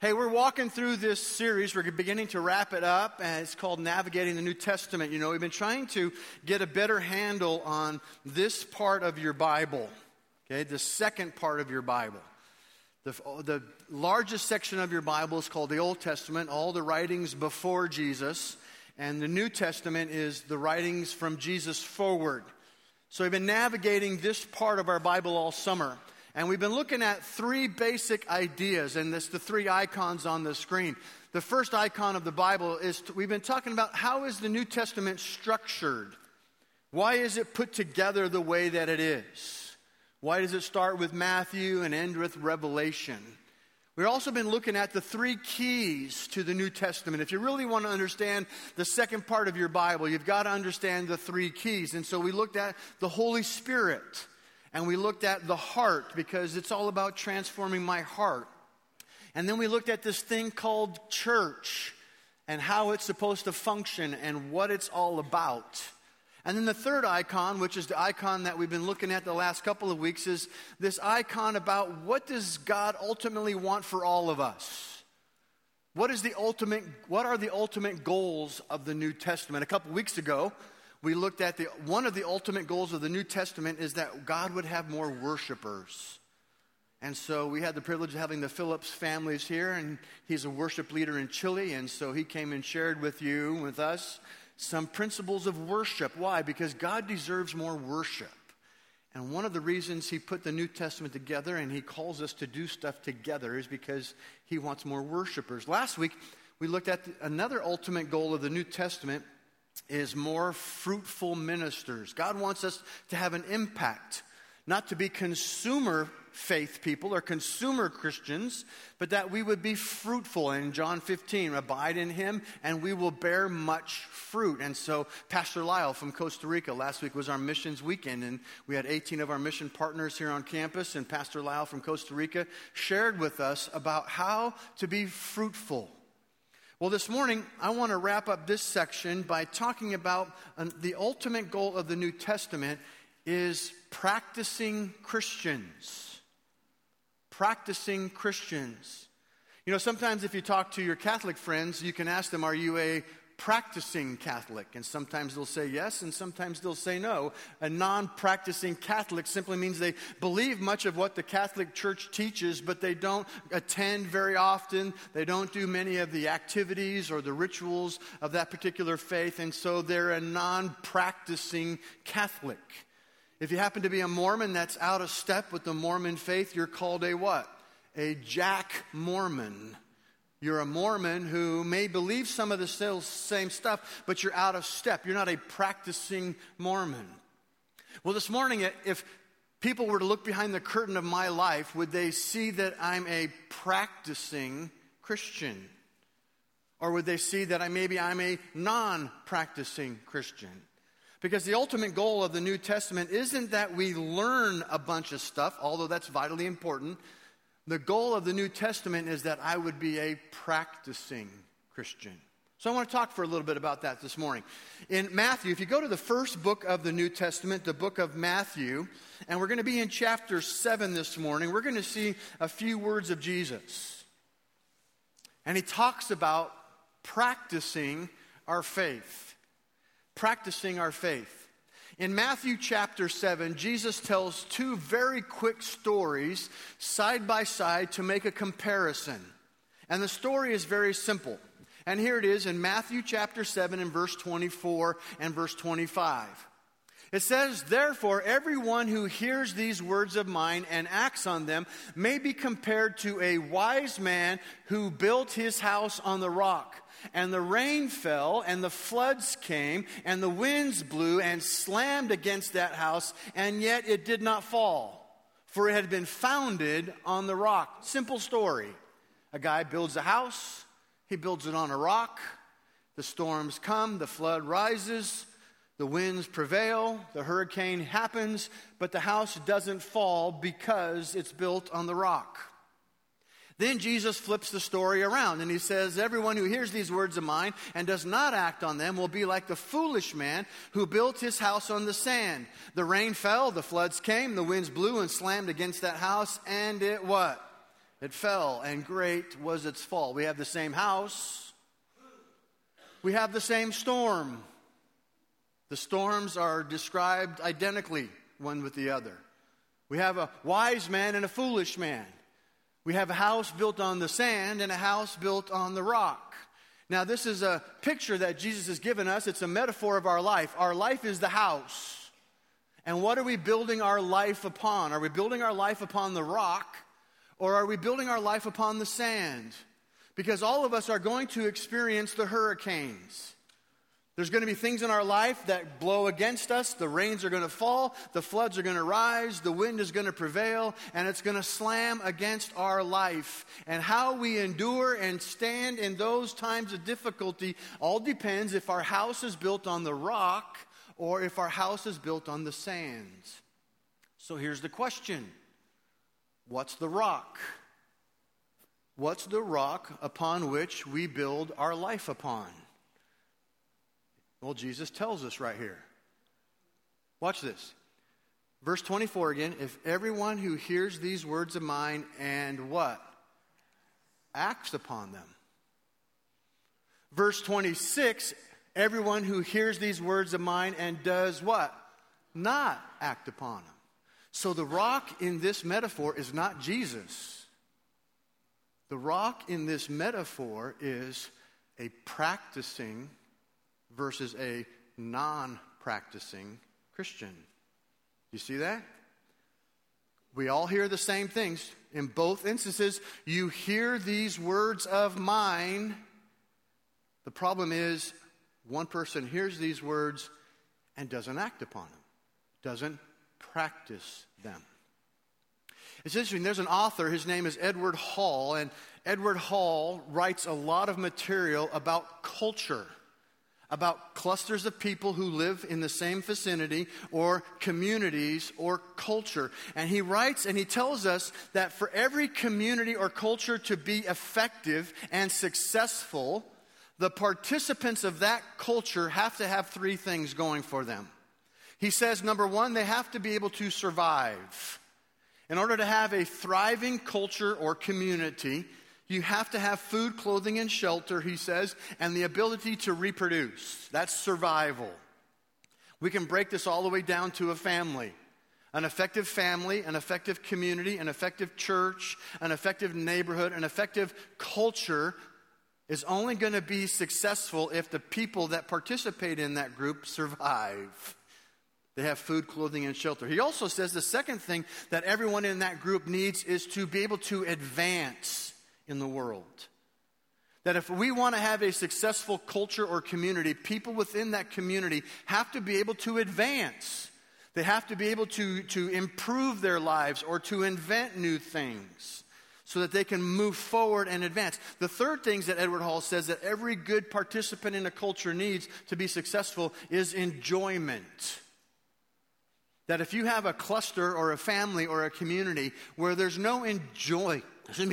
Hey, we're walking through this series. We're beginning to wrap it up, and it's called Navigating the New Testament. You know, we've been trying to get a better handle on this part of your Bible, okay, the second part of your Bible. The largest section of your Bible is called the Old Testament, all the writings before Jesus, and the New Testament is the writings from Jesus forward. So we've been navigating this part of our Bible all summer. And we've been looking at three basic ideas, and that's the three icons on the screen. The first icon of the Bible is, we've been talking about how is the New Testament structured? Why is it put together the way that it is? Why does it start with Matthew and end with Revelation? We've also been looking at the three keys to the New Testament. If you really want to understand the second part of your Bible, you've got to understand the three keys. And so we looked at the Holy Spirit. And we looked at the heart, because it's all about transforming my heart. And then we looked at this thing called church and how it's supposed to function and what it's all about. And then the third icon, which is the icon that we've been looking at the last couple of weeks, is this icon about what does God ultimately want for all of us? What are the ultimate goals of the New Testament? A couple of weeks ago, we looked at one of the ultimate goals of the New Testament is that God would have more worshipers. And so we had the privilege of having the Phillips families here, and he's a worship leader in Chile, and so he came and shared with us, some principles of worship. Why? Because God deserves more worship. And one of the reasons he put the New Testament together and he calls us to do stuff together is because he wants more worshipers. Last week, we looked at another ultimate goal of the New Testament is more fruitful ministers. God wants us to have an impact, not to be consumer faith people or consumer Christians, but that we would be fruitful. And in John 15, abide in him and we will bear much fruit. And so Pastor Lyle from Costa Rica, last week was our missions weekend, and we had 18 of our mission partners here on campus, and Pastor Lyle from Costa Rica shared with us about how to be fruitful. Well, this morning, I want to wrap up this section by talking about the ultimate goal of the New Testament is practicing Christians. Practicing Christians. You know, sometimes if you talk to your Catholic friends, you can ask them, are you a practicing Catholic? And sometimes they'll say yes, and sometimes they'll say no. A non-practicing Catholic simply means they believe much of what the Catholic Church teaches, but they don't attend very often. They don't do many of the activities or the rituals of that particular faith, and so they're a non-practicing Catholic. If you happen to be a Mormon that's out of step with the Mormon faith, you're called a what? A Jack Mormon. You're a Mormon who may believe some of the same stuff, but you're out of step. You're not a practicing Mormon. Well, this morning, if people were to look behind the curtain of my life, would they see that I'm a practicing Christian? Or would they see that I'm a non-practicing Christian? Because the ultimate goal of the New Testament isn't that we learn a bunch of stuff, although that's vitally important. The goal of the New Testament is that I would be a practicing Christian. So I want to talk for a little bit about that this morning. In Matthew, if you go to the first book of the New Testament, the book of Matthew, and we're going to be in chapter 7 this morning, we're going to see a few words of Jesus. And he talks about practicing our faith. Practicing our faith. In Matthew chapter 7, Jesus tells two very quick stories side by side to make a comparison. And the story is very simple. And here it is in Matthew chapter 7 and verse 24 and verse 25. It says, therefore, everyone who hears these words of mine and acts on them may be compared to a wise man who built his house on the rock. And the rain fell, and the floods came, and the winds blew and slammed against that house, and yet it did not fall, for it had been founded on the rock. Simple story. A guy builds a house. He builds it on a rock. The storms come. The flood rises. The winds prevail. The hurricane happens. But the house doesn't fall because it's built on the rock. Then Jesus flips the story around and he says, everyone who hears these words of mine and does not act on them will be like the foolish man who built his house on the sand. The rain fell, the floods came, the winds blew and slammed against that house, and it what? It fell, and great was its fall. We have the same house. We have the same storm. The storms are described identically, one with the other. We have a wise man and a foolish man. We have a house built on the sand and a house built on the rock. Now, this is a picture that Jesus has given us. It's a metaphor of our life. Our life is the house. And what are we building our life upon? Are we building our life upon the rock, or are we building our life upon the sand? Because all of us are going to experience the hurricanes. There's going to be things in our life that blow against us. The rains are going to fall. The floods are going to rise. The wind is going to prevail. And it's going to slam against our life. And how we endure and stand in those times of difficulty all depends if our house is built on the rock or if our house is built on the sands. So here's the question. What's the rock? What's the rock upon which we build our life upon? Well, Jesus tells us right here. Watch this. Verse 24 again. If everyone who hears these words of mine and what? Acts upon them. Verse 26. Everyone who hears these words of mine and does what? Not act upon them. So the rock in this metaphor is not Jesus. The rock in this metaphor is a practicing versus a non-practicing Christian. You see that? We all hear the same things. In both instances, you hear these words of mine. The problem is, one person hears these words and doesn't act upon them, doesn't practice them. It's interesting, there's an author, his name is Edward Hall, and Edward Hall writes a lot of material about culture, about clusters of people who live in the same vicinity or communities or culture. And he writes and he tells us that for every community or culture to be effective and successful, the participants of that culture have to have three things going for them. He says, number one, they have to be able to survive. In order to have a thriving culture or community, you have to have food, clothing, and shelter, he says, and the ability to reproduce. That's survival. We can break this all the way down to a family. An effective family, an effective community, an effective church, an effective neighborhood, an effective culture is only going to be successful if the people that participate in that group survive. They have food, clothing, and shelter. He also says the second thing that everyone in that group needs is to be able to advance in the world. That if we want to have a successful culture or community, people within that community have to be able to advance. They have to be able to improve their lives or to invent new things so that they can move forward and advance. The third thing that Edward Hall says that every good participant in a culture needs to be successful is enjoyment. That if you have a cluster or a family or a community where there's no enjoyment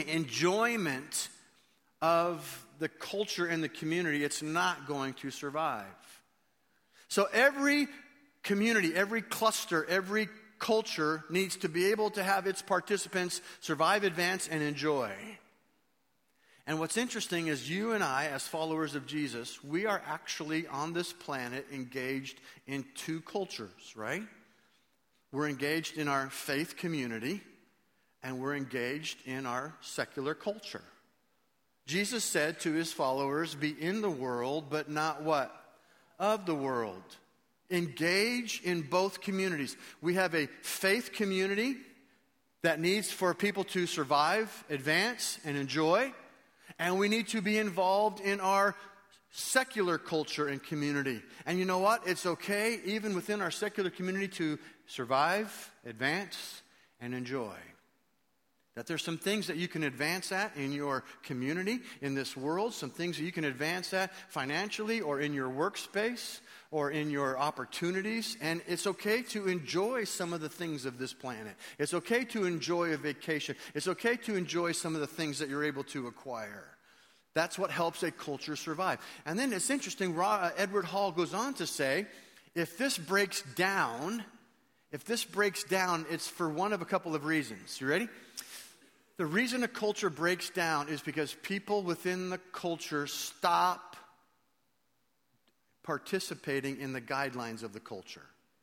of the culture and the community, it's not going to survive. So every community, every cluster, every culture needs to be able to have its participants survive, advance, and enjoy. And what's interesting is you and I, as followers of Jesus, we are actually on this planet engaged in two cultures, right? We're engaged in our faith community, and we're engaged in our secular culture. Jesus said to his followers, be in the world, but not what? Of the world. Engage in both communities. We have a faith community that needs for people to survive, advance, and enjoy. And we need to be involved in our secular culture and community. And you know what? It's okay, even within our secular community, to survive, advance, and enjoy. That there's some things that you can advance at in your community, in this world, some things that you can advance at financially or in your workspace or in your opportunities. And it's okay to enjoy some of the things of this planet. It's okay to enjoy a vacation. It's okay to enjoy some of the things that you're able to acquire. That's what helps a culture survive. And then it's interesting, Edward Hall goes on to say, if this breaks down, it's for one of a couple of reasons. You ready? The reason a culture breaks down is because people within the culture stop participating in the guidelines of the culture.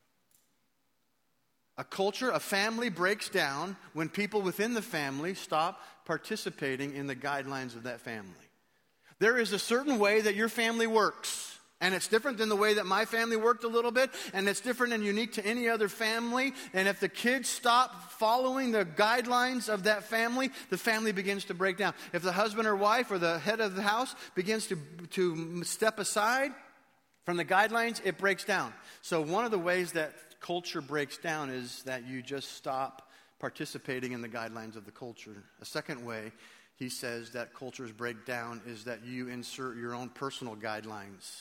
A culture, a family breaks down when people within the family stop participating in the guidelines of that family. There is a certain way that your family works. And it's different than the way that my family worked a little bit. And it's different and unique to any other family. And if the kids stop following the guidelines of that family, the family begins to break down. If the husband or wife or the head of the house begins to step aside from the guidelines, it breaks down. So one of the ways that culture breaks down is that you just stop participating in the guidelines of the culture. A second way he says that cultures break down is that you insert your own personal guidelines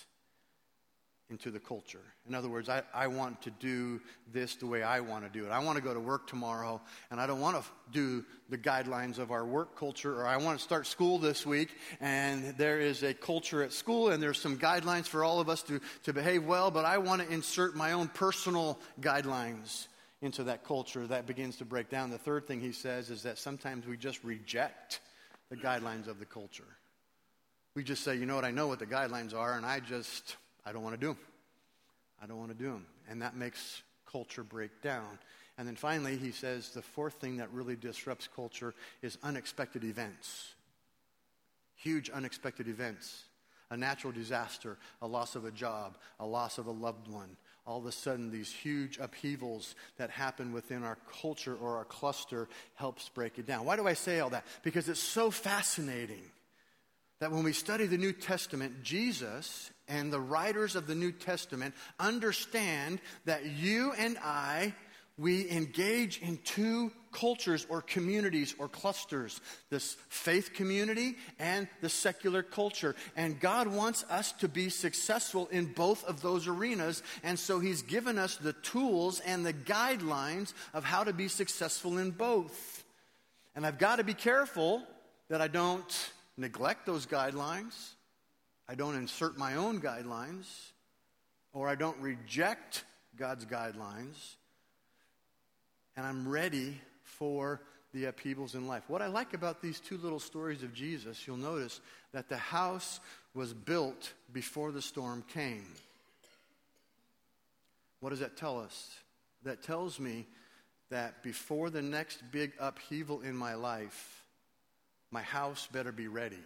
into the culture. In other words, I want to do this the way I want to do it. I want to go to work tomorrow, and I don't want to do the guidelines of our work culture, or I want to start school this week, and there is a culture at school, and there's some guidelines for all of us to behave well, but I want to insert my own personal guidelines into that culture. That begins to break down. The third thing he says is that sometimes we just reject the guidelines of the culture. We just say, you know what, I know what the guidelines are, and I don't want to do them. I don't want to do them. And that makes culture break down. And then finally, he says the fourth thing that really disrupts culture is unexpected events. Huge unexpected events. A natural disaster, a loss of a job, a loss of a loved one. All of a sudden, these huge upheavals that happen within our culture or our cluster helps break it down. Why do I say all that? Because it's so fascinating that when we study the New Testament, Jesus and the writers of the New Testament understand that you and we engage in two cultures or communities or clusters, this faith community and the secular culture. And God wants us to be successful in both of those arenas. And so he's given us the tools and the guidelines of how to be successful in both. And I've got to be careful that I don't neglect those guidelines, I don't insert my own guidelines, or I don't reject God's guidelines, and I'm ready for the upheavals in life. What I like about these two little stories of Jesus, you'll notice that the house was built before the storm came. What does that tell us? That tells me that before the next big upheaval in my life, my house better be ready.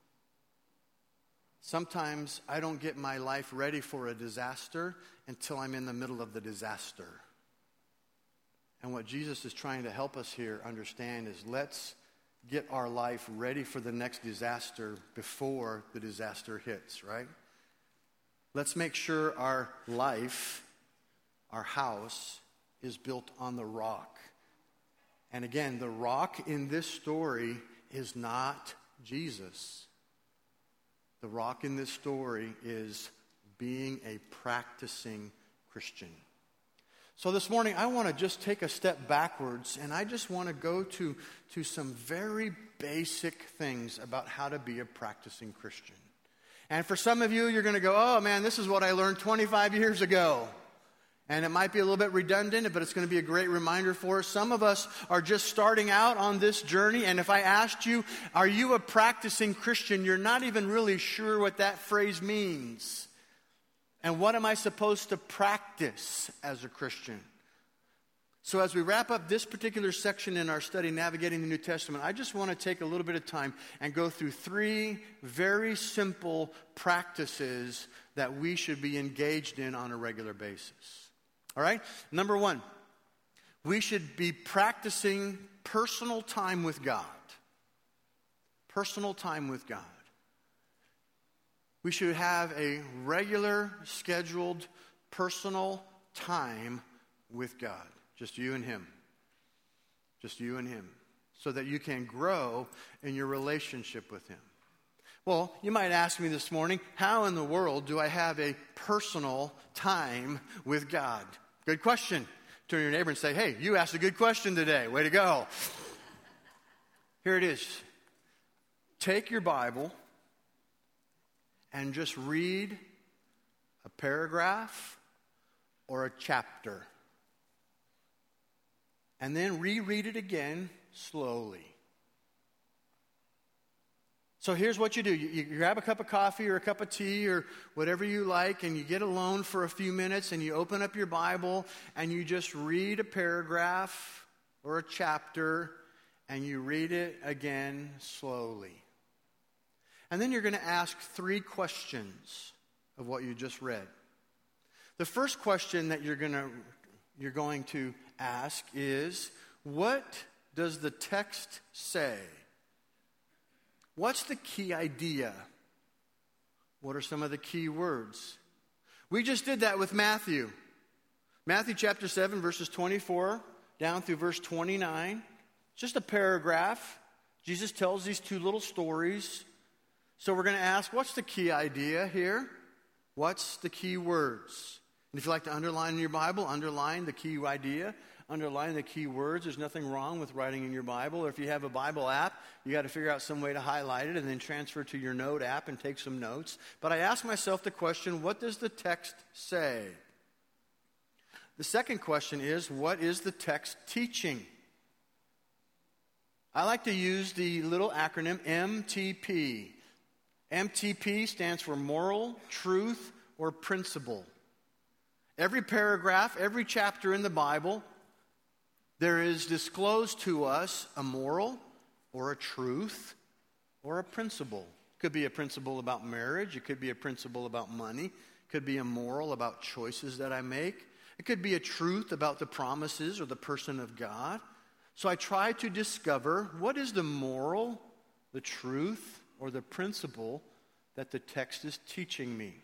Sometimes I don't get my life ready for a disaster until I'm in the middle of the disaster. And what Jesus is trying to help us here understand is let's get our life ready for the next disaster before the disaster hits, right? Let's make sure our life, our house, is built on the rock. And again, the rock in this story is not Jesus. The rock in this story is being a practicing Christian. So this morning, I want to just take a step backwards, and I just want to go to some very basic things about how to be a practicing Christian. And for some of you, you're going to go, oh man, this is what I learned 25 years ago. And it might be a little bit redundant, but it's going to be a great reminder for us. Some of us are just starting out on this journey, and if I asked you, are you a practicing Christian, you're not even really sure what that phrase means. And what am I supposed to practice as a Christian? So as we wrap up this particular section in our study, Navigating the New Testament, I just want to take a little bit of time and go through three very simple practices that we should be engaged in on a regular basis. All right? Number one, we should be practicing personal time with God. Personal time with God. We should have a regular, scheduled, personal time with God. Just you and Him. Just you and Him. So that you can grow in your relationship with Him. Well, you might ask me this morning, how in the world do I have a personal time with God? Good question. Turn to your neighbor and say, hey, you asked a good question today. Way to go. Here it is. Take your Bible and just read a paragraph or a chapter. And then reread it again slowly. So here's what you do. You grab a cup of coffee or a cup of tea or whatever you like, and you get alone for a few minutes, and you open up your Bible, and you just read a paragraph or a chapter, and you read it again slowly. And then you're going to ask 3 questions of what you just read. The first question that you're going to ask is, what does the text say? What's the key idea? What are some of the key words? We just did that with Matthew. Matthew chapter 7, verses 24 down through verse 29. Just a paragraph. Jesus tells these 2 little stories. So we're going to ask, what's the key idea here? What's the key words? And if you like to underline in your Bible, underline the key idea. Underline the key words. There's nothing wrong with writing in your Bible. Or if you have a Bible app, you got to figure out some way to highlight it and then transfer to your note app and take some notes. But I ask myself the question, what does the text say? The second question is, what is the text teaching? I like to use the little acronym MTP. MTP stands for moral, truth, or principle. Every paragraph, every chapter in the Bible, there is disclosed to us a moral or a truth or a principle. It could be a principle about marriage. It could be a principle about money. It could be a moral about choices that I make. It could be a truth about the promises or the person of God. So I try to discover what is the moral, the truth, or the principle that the text is teaching me.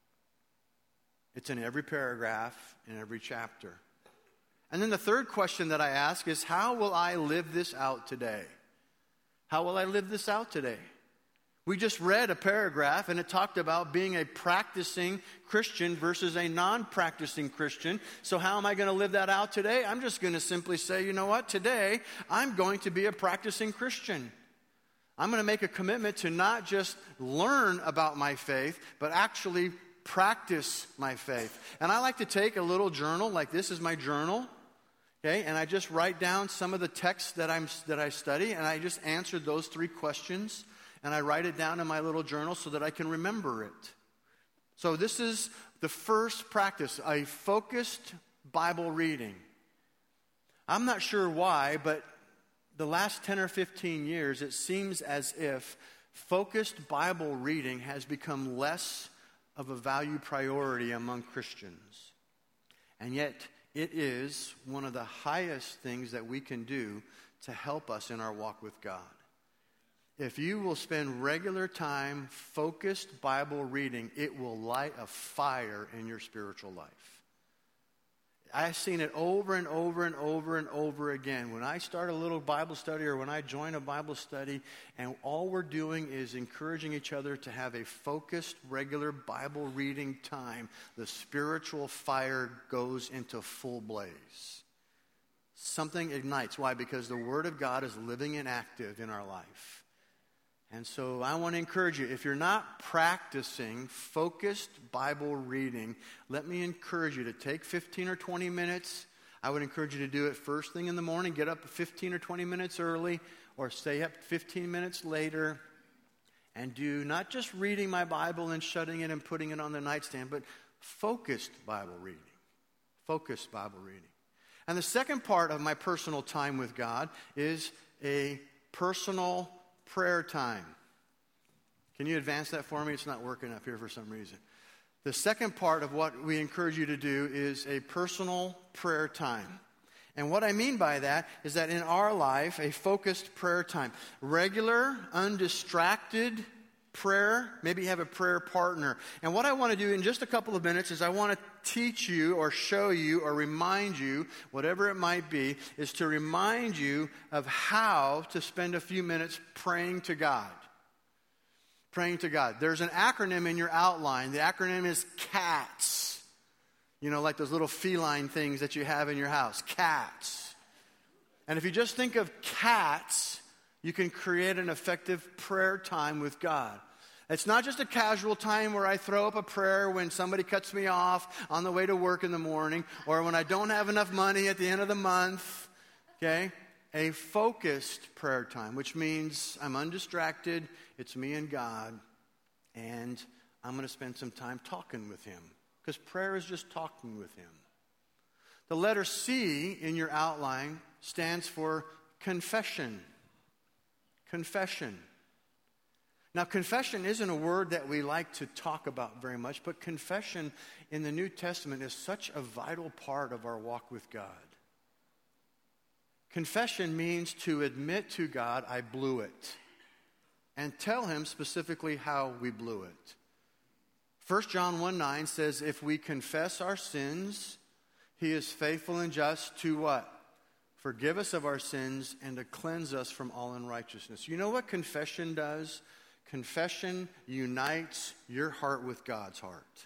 It's in every paragraph, in every chapter. And then the third question that I ask is, how will I live this out today? How will I live this out today? We just read a paragraph, and it talked about being a practicing Christian versus a non-practicing Christian. So how am I going to live that out today? I'm just going to simply say, you know what? Today, I'm going to be a practicing Christian. I'm going to make a commitment to not just learn about my faith, but actually practice my faith. And I like to take a little journal, like this is my journal. Okay, and I just write down some of the texts that I study, and I just answer those 3 questions, and I write it down in my little journal so that I can remember it. So this is the first practice, a focused Bible reading. I'm not sure why, but the last 10 or 15 years, it seems as if focused Bible reading has become less of a value priority among Christians. And yet, it is one of the highest things that we can do to help us in our walk with God. If you will spend regular time focused Bible reading, it will light a fire in your spiritual life. I've seen it over and over and over and over again. When I start a little Bible study or when I join a Bible study, and all we're doing is encouraging each other to have a focused, regular Bible reading time, the spiritual fire goes into full blaze. Something ignites. Why? Because the Word of God is living and active in our life. And so I want to encourage you, if you're not practicing focused Bible reading, let me encourage you to take 15 or 20 minutes. I would encourage you to do it first thing in the morning, get up 15 or 20 minutes early, or stay up 15 minutes later, and do not just reading my Bible and shutting it and putting it on the nightstand, but focused Bible reading. Focused Bible reading. And the second part of my personal time with God is a personal prayer time. Can you advance that for me? It's not working up here for some reason. The second part of what we encourage you to do is a personal prayer time. And what I mean by that is that in our life, a focused prayer time, regular, undistracted prayer, maybe you have a prayer partner. And what I want to do in just a couple of minutes is I want to teach you or show you or remind you, whatever it might be, is to remind you of how to spend a few minutes praying to God. Praying to God. There's an acronym in your outline. The acronym is CATS. You know, like those little feline things that you have in your house. CATS. And if you just think of CATS, you can create an effective prayer time with God. It's not just a casual time where I throw up a prayer when somebody cuts me off on the way to work in the morning, or when I don't have enough money at the end of the month. Okay? A focused prayer time, which means I'm undistracted. It's me and God, and I'm going to spend some time talking with him. Because prayer is just talking with him. The letter C in your outline stands for confession. Confession. Now, confession isn't a word that we like to talk about very much, but confession in the New Testament is such a vital part of our walk with God. Confession means to admit to God, I blew it, and tell him specifically how we blew it. 1 John 1:9 says, if we confess our sins, he is faithful and just to what? Forgive us of our sins and to cleanse us from all unrighteousness. You know what confession does? Confession unites your heart with God's heart.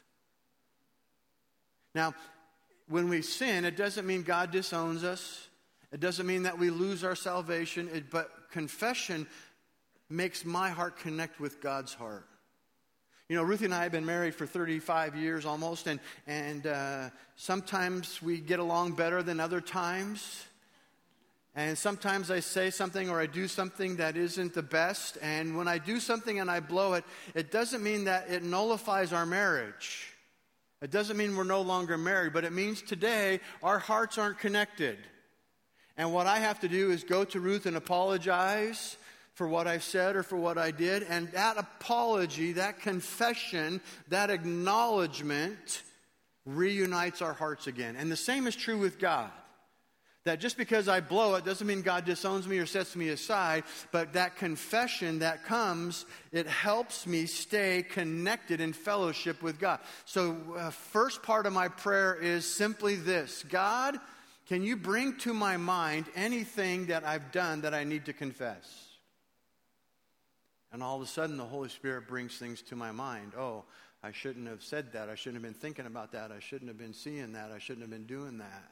Now, when we sin, it doesn't mean God disowns us. It doesn't mean that we lose our salvation. But confession makes my heart connect with God's heart. You know, Ruthie and I have been married for 35 years almost, and sometimes we get along better than other times. And sometimes I say something or I do something that isn't the best. And when I do something and I blow it, it doesn't mean that it nullifies our marriage. It doesn't mean we're no longer married, but it means today our hearts aren't connected. And what I have to do is go to Ruth and apologize for what I've said or for what I did. And that apology, that confession, that acknowledgement reunites our hearts again. And the same is true with God. That just because I blow it doesn't mean God disowns me or sets me aside, but that confession that comes, it helps me stay connected in fellowship with God. So first part of my prayer is simply this: God, can you bring to my mind anything that I've done that I need to confess? And all of a sudden the Holy Spirit brings things to my mind. Oh, I shouldn't have said that. I shouldn't have been thinking about that. I shouldn't have been seeing that. I shouldn't have been doing that.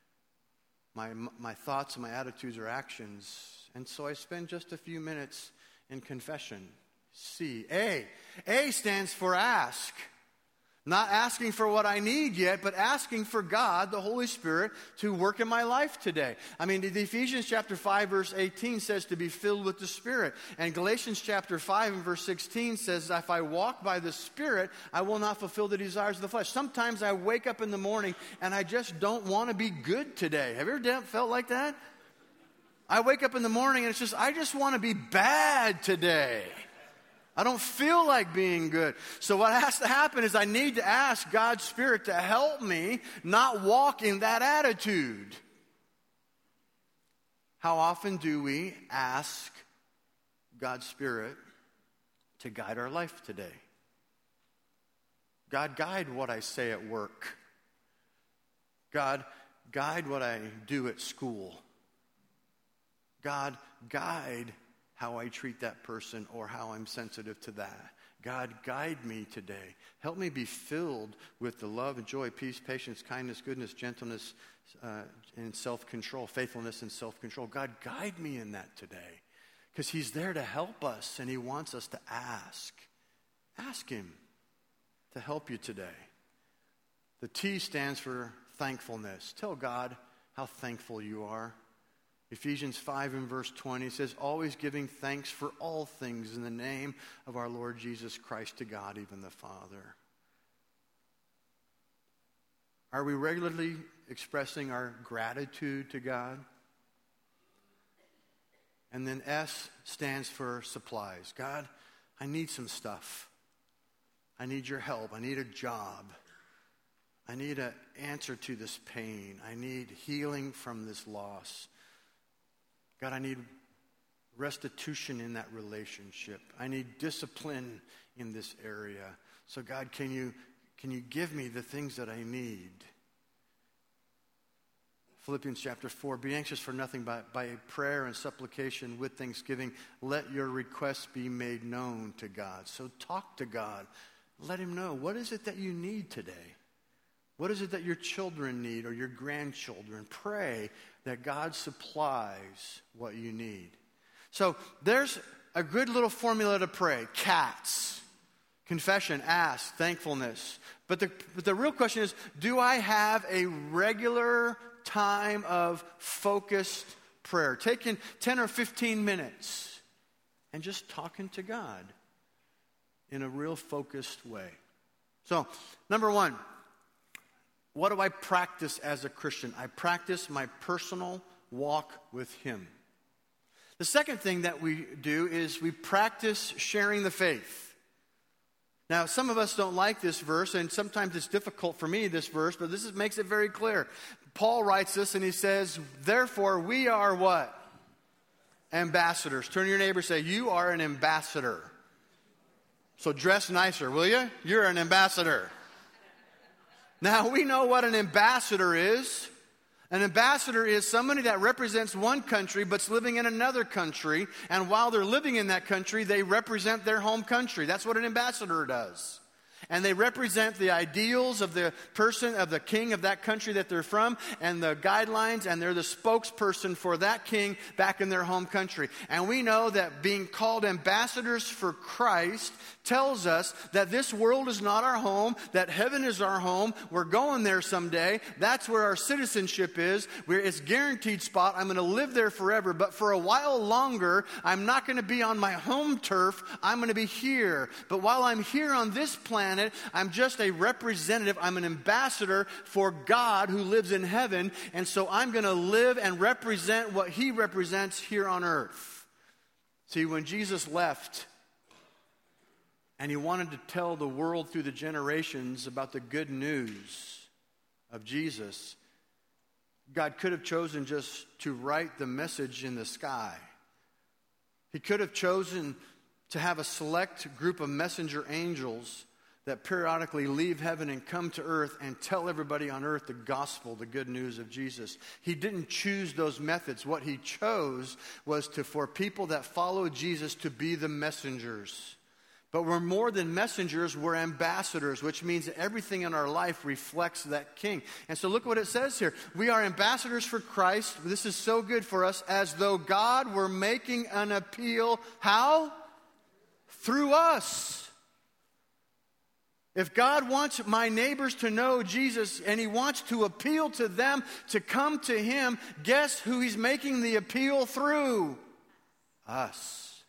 My thoughts and my attitudes or actions. And so I spend just a few minutes in confession. C. A. A stands for ask. Not asking for what I need yet, but asking for God, the Holy Spirit, to work in my life today. I mean, the Ephesians chapter 5, verse 18 says to be filled with the Spirit. And Galatians chapter 5 and verse 16 says, if I walk by the Spirit, I will not fulfill the desires of the flesh. Sometimes I wake up in the morning and I just don't want to be good today. Have you ever felt like that? I wake up in the morning and it's just, I just want to be bad today. I don't feel like being good. So what has to happen is I need to ask God's Spirit to help me not walk in that attitude. How often do we ask God's Spirit to guide our life today? God, guide what I say at work. God, guide what I do at school. God, guide how I treat that person or how I'm sensitive to that. God, guide me today. Help me be filled with the love and joy, peace, patience, kindness, goodness, gentleness, and self-control, faithfulness and self-control. God, guide me in that today, because he's there to help us and he wants us to ask. Ask him to help you today. The T stands for thankfulness. Tell God how thankful you are. Ephesians 5 and verse 20 says, always giving thanks for all things in the name of our Lord Jesus Christ to God, even the Father. Are we regularly expressing our gratitude to God? And then S stands for supplies. God, I need some stuff. I need your help. I need a job. I need an answer to this pain. I need healing from this loss. God, I need restitution in that relationship. I need discipline in this area. So God, can you give me the things that I need? Philippians chapter 4, be anxious for nothing by prayer and supplication with thanksgiving. Let your requests be made known to God. So talk to God. Let him know. What is it that you need today? What is it that your children need or your grandchildren? Pray that God supplies what you need. So there's a good little formula to pray. CATS. Confession, ask, thankfulness. But the real question is, do I have a regular time of focused prayer? Taking 10 or 15 minutes and just talking to God in a real focused way. So, number one, what do I practice as a Christian? I practice my personal walk with Him. The second thing that we do is we practice sharing the faith. Now, some of us don't like this verse, and sometimes it's difficult for me, this verse, but makes it very clear. Paul writes this, and he says, therefore, we are what? Ambassadors. Turn to your neighbor and say, you are an ambassador. So dress nicer, will you? You're an ambassador. Now, we know what an ambassador is. An ambassador is somebody that represents one country but's living in another country, and while they're living in that country, they represent their home country. That's what an ambassador does. And they represent the ideals of the person, of the king of that country that they're from, and the guidelines, and they're the spokesperson for that king back in their home country. And we know that being called ambassadors for Christ tells us that this world is not our home, that heaven is our home. We're going there someday. That's where our citizenship is. It's a guaranteed spot. I'm going to live there forever. But for a while longer, I'm not going to be on my home turf. I'm going to be here. But while I'm here on this planet, I'm just a representative. I'm an ambassador for God who lives in heaven. And so I'm going to live and represent what He represents here on earth. See, when Jesus left and He wanted to tell the world through the generations about the good news of Jesus, God could have chosen just to write the message in the sky. He could have chosen to have a select group of messenger angels that periodically leave heaven and come to earth and tell everybody on earth the gospel, the good news of Jesus. He didn't choose those methods. What He chose was for people that follow Jesus to be the messengers. But we're more than messengers, we're ambassadors, which means that everything in our life reflects that King. And so look what it says here. We are ambassadors for Christ. This is so good for us, as though God were making an appeal. How? Through us. If God wants my neighbors to know Jesus and He wants to appeal to them to come to Him, guess who He's making the appeal through? Us.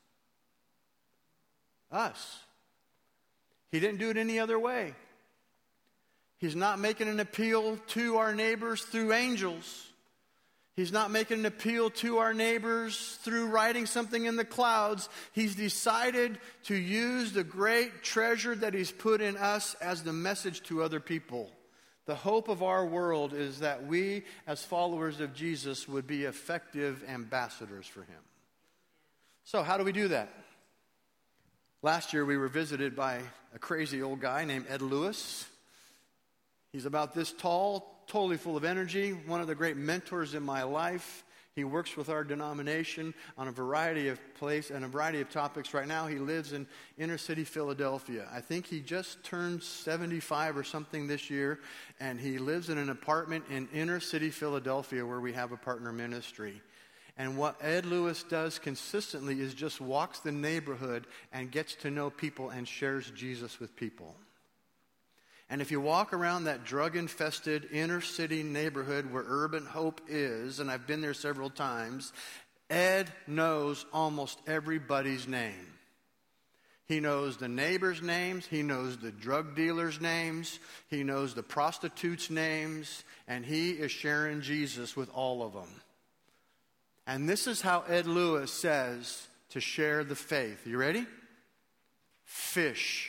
Us. He didn't do it any other way. He's not making an appeal to our neighbors through angels. He's not making an appeal to our neighbors through writing something in the clouds. He's decided to use the great treasure that He's put in us as the message to other people. The hope of our world is that we, as followers of Jesus, would be effective ambassadors for Him. So, how do we do that? Last year, we were visited by a crazy old guy named Ed Lewis. He's about this tall, totally full of energy, one of the great mentors in my life. He works with our denomination on a variety of places and a variety of topics. Right now, he lives in inner city Philadelphia. I think he just turned 75 or something this year, and he lives in an apartment in inner city Philadelphia where we have a partner ministry. And what Ed Lewis does consistently is just walks the neighborhood and gets to know people and shares Jesus with people. And if you walk around that drug-infested inner-city neighborhood where Urban Hope is, and I've been there several times, Ed knows almost everybody's name. He knows the neighbors' names. He knows the drug dealers' names. He knows the prostitutes' names. And he is sharing Jesus with all of them. And this is how Ed Lewis says to share the faith. You ready? Fish.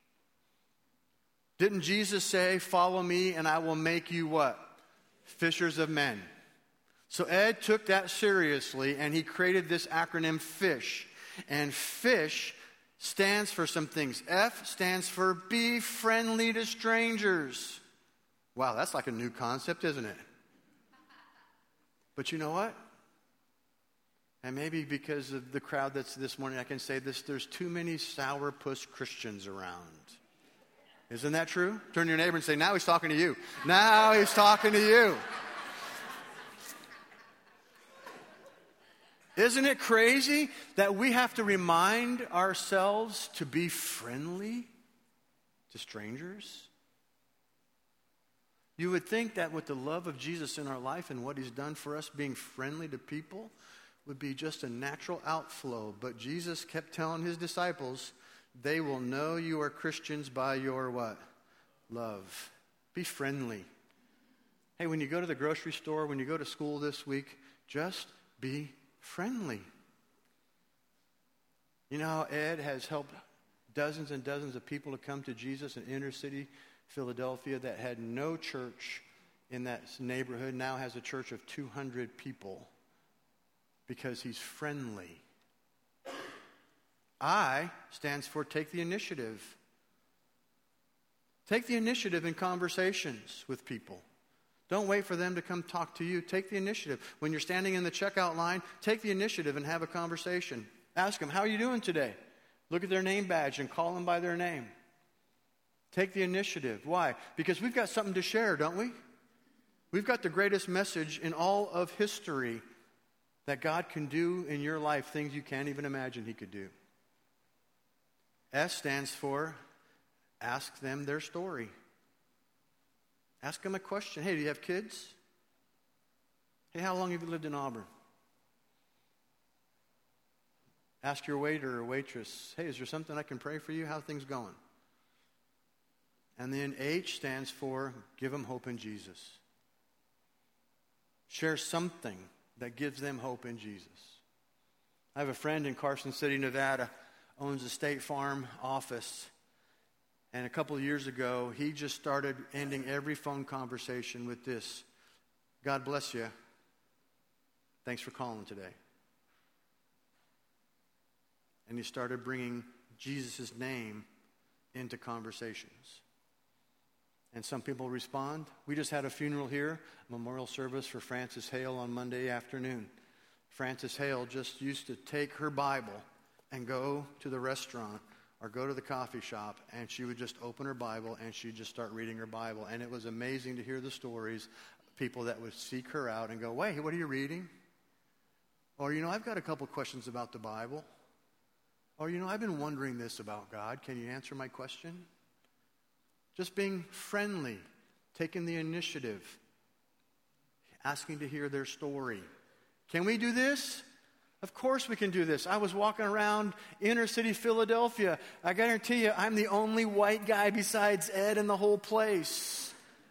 Didn't Jesus say, follow me and I will make you what? Fishers of men. So Ed took that seriously and he created this acronym FISH. And FISH stands for some things. F stands for be friendly to strangers. Wow, that's like a new concept, isn't it? But you know what? And maybe because of the crowd that's this morning, I can say this, there's too many sourpuss Christians around. Isn't that true? Turn to your neighbor and say, now he's talking to you. Now he's talking to you. Isn't it crazy that we have to remind ourselves to be friendly to strangers? You would think that with the love of Jesus in our life and what He's done for us, being friendly to people would be just a natural outflow. But Jesus kept telling his disciples, they will know you are Christians by your what? Love. Be friendly. Hey, when you go to the grocery store, when you go to school this week, just be friendly. You know how Ed has helped dozens and dozens of people to come to Jesus in inner city Philadelphia that had no church in that neighborhood, now has a church of 200 people because he's friendly. I stands for take the initiative. Take the initiative in conversations with people. Don't wait for them to come talk to you. Take the initiative. When you're standing in the checkout line, take the initiative and have a conversation. Ask them, how are you doing today? Look at their name badge and call them by their name. Take the initiative. Why? Because we've got something to share, don't we? We've got the greatest message in all of history that God can do in your life, things you can't even imagine he could do. S stands for ask them their story. Ask them a question. Hey, do you have kids? Hey, how long have you lived in Auburn? Ask your waiter or waitress, hey, is there something I can pray for you? How are things going? And then H stands for give them hope in Jesus. Share something that gives them hope in Jesus. I have a friend in Carson City, Nevada, owns a State Farm office. And a couple of years ago, he just started ending every phone conversation with this: God bless you. Thanks for calling today. And he started bringing Jesus' name into conversations. And some people respond. We just had a funeral here, a memorial service for Frances Hale on Monday afternoon. Frances Hale just used to take her Bible and go to the restaurant or go to the coffee shop, and she would just open her Bible and she'd just start reading her Bible. And it was amazing to hear the stories of people that would seek her out and go, wait, what are you reading? Or, I've got a couple questions about the Bible. Or, I've been wondering this about God. Can you answer my question? Just being friendly, taking the initiative, asking to hear their story. Can we do this? Of course we can do this. I was walking around inner city Philadelphia. I guarantee you, I'm the only white guy besides Ed in the whole place.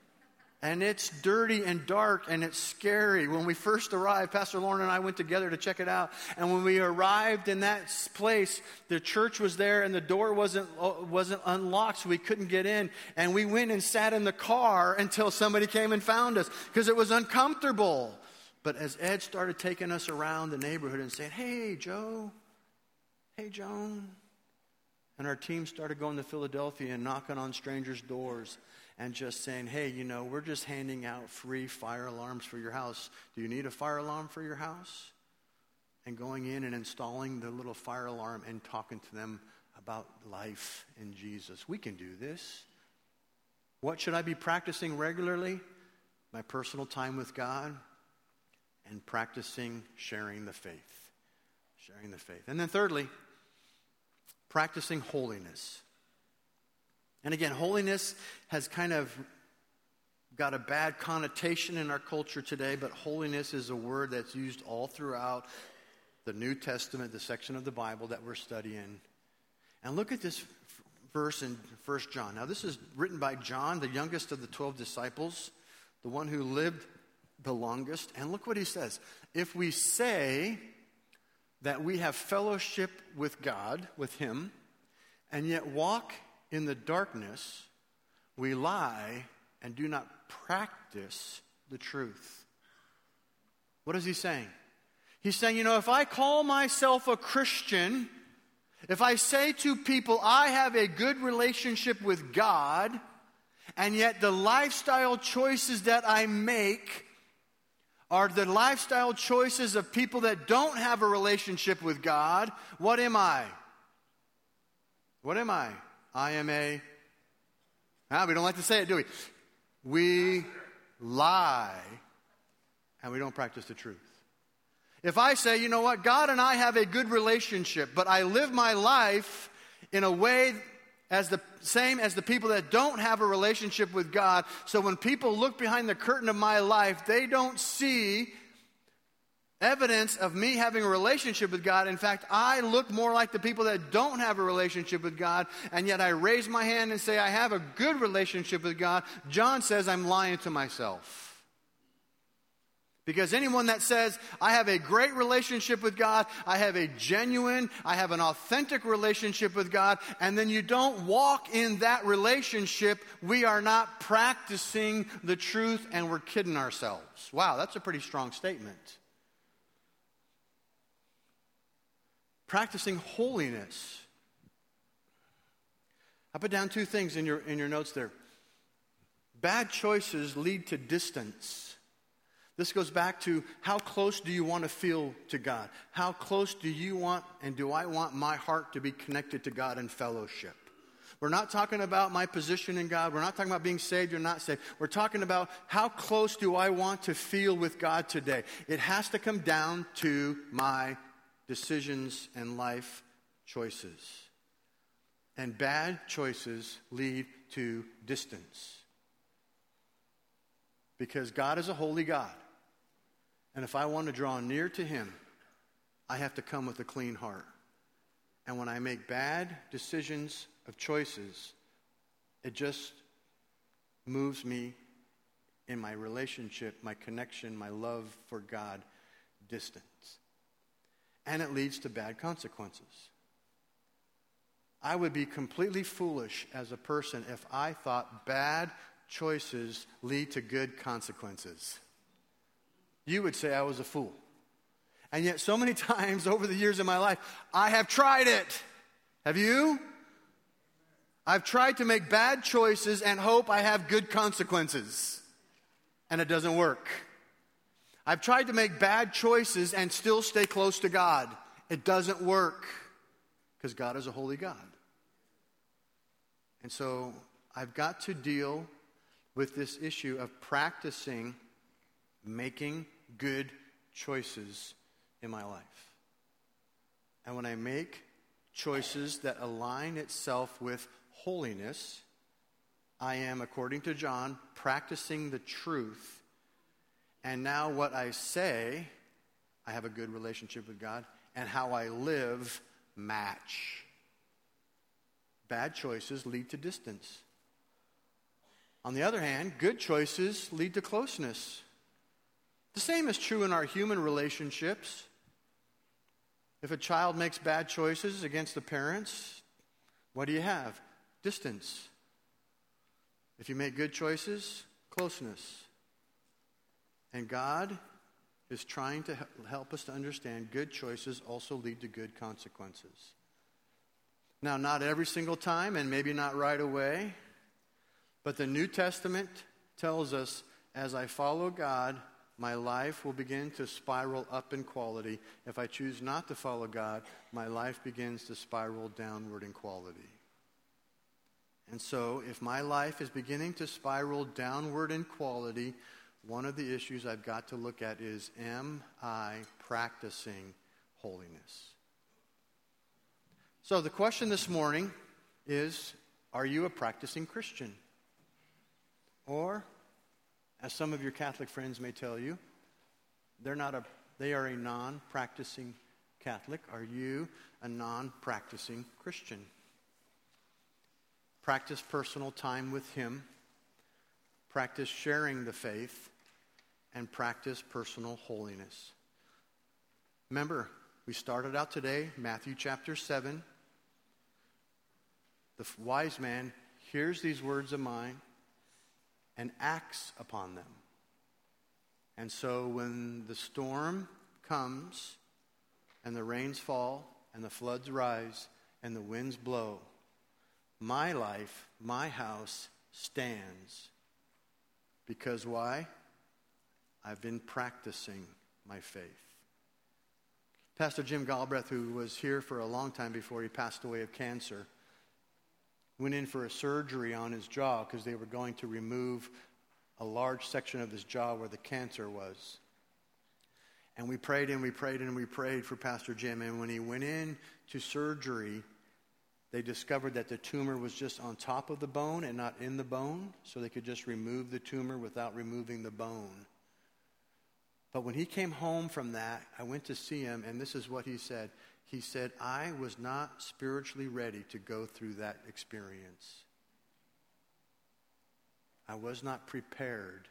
And it's dirty and dark and it's scary. When we first arrived, Pastor Lauren and I went together to check it out. And when we arrived in that place, the church was there and the door wasn't unlocked, so we couldn't get in. And we went and sat in the car until somebody came and found us because it was uncomfortable. But as Ed started taking us around the neighborhood and saying, hey, Joe, hey, Joan. And our team started going to Philadelphia and knocking on strangers' doors and just saying, hey, we're just handing out free fire alarms for your house. Do you need a fire alarm for your house? And going in and installing the little fire alarm and talking to them about life in Jesus. We can do this. What should I be practicing regularly? My personal time with God and practicing sharing the faith. Sharing the faith. And then thirdly, practicing holiness. And again, holiness has kind of got a bad connotation in our culture today, but holiness is a word that's used all throughout the New Testament, the section of the Bible that we're studying. And look at this verse in 1 John. Now, this is written by John, the youngest of the 12 disciples, the one who lived the longest. And look what he says. If we say that we have fellowship with God, with him, and yet walk in the darkness, we lie and do not practice the truth. What is he saying? He's saying, if I call myself a Christian, if I say to people I have a good relationship with God, and yet the lifestyle choices that I make are the lifestyle choices of people that don't have a relationship with God, what am I? What am I? I am we don't like to say it, do we? We lie and we don't practice the truth. If I say, God and I have a good relationship, but I live my life in a way as the same as the people that don't have a relationship with God, so when people look behind the curtain of my life, they don't see evidence of me having a relationship with God. In fact, I look more like the people that don't have a relationship with God, and yet I raise my hand and say I have a good relationship with God. John says I'm lying to myself. Because anyone that says, I have a great relationship with God, I have a genuine, I have an authentic relationship with God, and then you don't walk in that relationship, we are not practicing the truth and we're kidding ourselves. Wow, that's a pretty strong statement. Practicing holiness. I put down two things in your notes there. Bad choices lead to distance. This goes back to how close do you want to feel to God? How close do you want and do I want my heart to be connected to God in fellowship? We're not talking about my position in God. We're not talking about being saved or not saved. We're talking about how close do I want to feel with God today? It has to come down to my decisions and life choices. And bad choices lead to distance. Because God is a holy God. And if I want to draw near to Him, I have to come with a clean heart. And when I make bad decisions of choices, it just moves me in my relationship, my connection, my love for God, distance. And it leads to bad consequences. I would be completely foolish as a person if I thought bad choices lead to good consequences. You would say I was a fool. And yet so many times over the years of my life, I have tried it. Have you? I've tried to make bad choices and hope I have good consequences. And it doesn't work. I've tried to make bad choices and still stay close to God. It doesn't work. Because God is a holy God. And so I've got to deal with this issue of practicing making good choices in my life. And when I make choices that align itself with holiness, I am, according to John, practicing the truth. And now what I say, I have a good relationship with God, and how I live match. Bad choices lead to distance. On the other hand, good choices lead to closeness. The same is true in our human relationships. If a child makes bad choices against the parents, what do you have? Distance. If you make good choices, closeness. And God is trying to help us to understand good choices also lead to good consequences. Now, not every single time, and maybe not right away, but the New Testament tells us, as I follow God, my life will begin to spiral up in quality. If I choose not to follow God, my life begins to spiral downward in quality. And so, if my life is beginning to spiral downward in quality, one of the issues I've got to look at is, am I practicing holiness? So the question this morning is, are you a practicing Christian? Or, as some of your Catholic friends may tell you, they are a non-practicing Catholic. Are you a non-practicing Christian? Practice personal time with Him. Practice sharing the faith. And practice personal holiness. Remember, we started out today, Matthew chapter 7. The wise man hears these words of mine and acts upon them. And so when the storm comes and the rains fall and the floods rise and the winds blow, my life, my house stands. Because why? I've been practicing my faith. Pastor Jim Galbraith, who was here for a long time before he passed away of cancer, went in for a surgery on his jaw because they were going to remove a large section of his jaw where the cancer was. And we prayed and we prayed and we prayed for Pastor Jim. And when he went in to surgery, they discovered that the tumor was just on top of the bone and not in the bone. So they could just remove the tumor without removing the bone. But when he came home from that, I went to see him, and this is what he said. He said, I was not spiritually ready to go through that experience. I was not prepared.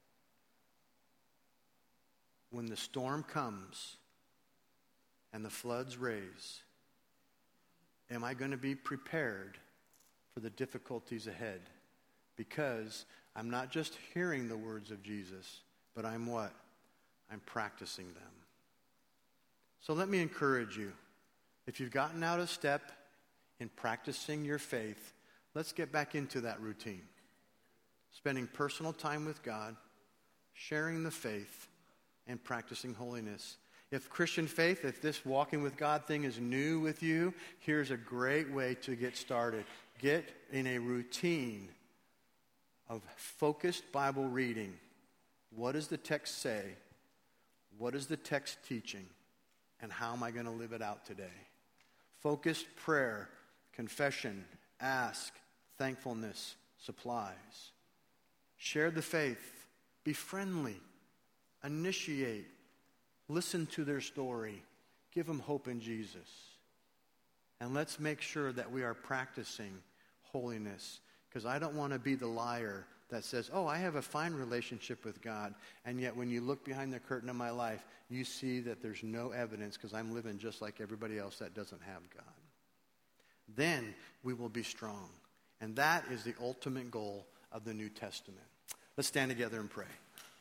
When the storm comes and the floods raise, am I going to be prepared for the difficulties ahead? Because I'm not just hearing the words of Jesus, but I'm what? I'm practicing them. So let me encourage you. If you've gotten out of step in practicing your faith, let's get back into that routine. Spending personal time with God, sharing the faith, and practicing holiness. If Christian faith, if this walking with God thing is new with you, here's a great way to get started. Get in a routine of focused Bible reading. What does the text say? What is the text teaching? And how am I going to live it out today? Focused prayer, confession, ask, thankfulness, supplies. Share the faith. Be friendly. Initiate. Listen to their story. Give them hope in Jesus. And let's make sure that we are practicing holiness. Because I don't want to be the liar that says, oh, I have a fine relationship with God. And yet when you look behind the curtain of my life, you see that there's no evidence because I'm living just like everybody else that doesn't have God. Then we will be strong. And that is the ultimate goal of the New Testament. Let's stand together and pray.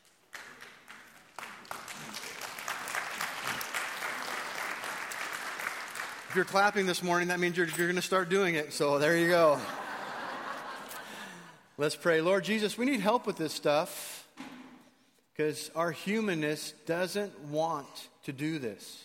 If you're clapping this morning, that means you're going to start doing it. So there you go. Let's pray. Lord Jesus, we need help with this stuff because our humanness doesn't want to do this.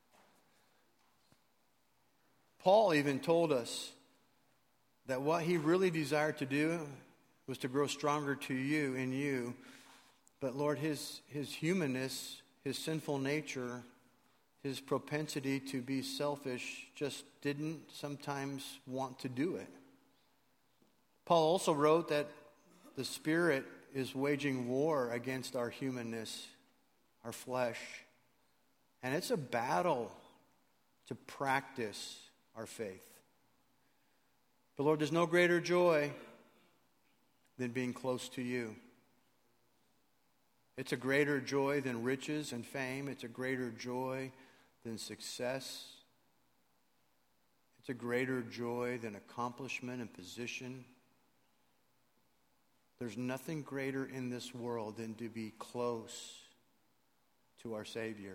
Paul even told us that what he really desired to do was to grow stronger to you in you. But Lord, his humanness, his sinful nature, his propensity to be selfish just didn't sometimes want to do it. Paul also wrote that the Spirit is waging war against our humanness, our flesh. And it's a battle to practice our faith. But Lord, there's no greater joy than being close to you. It's a greater joy than riches and fame. It's a greater joy than success. It's a greater joy than accomplishment and position. There's nothing greater in this world than to be close to our Savior.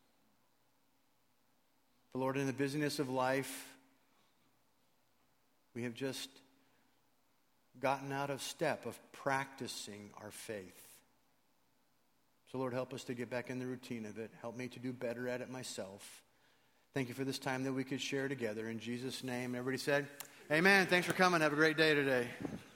But Lord, in the busyness of life, we have just gotten out of step of practicing our faith. So Lord, help us to get back in the routine of it. Help me to do better at it myself. Thank you for this time that we could share together. In Jesus' name, everybody said, amen. Thanks for coming. Have a great day today.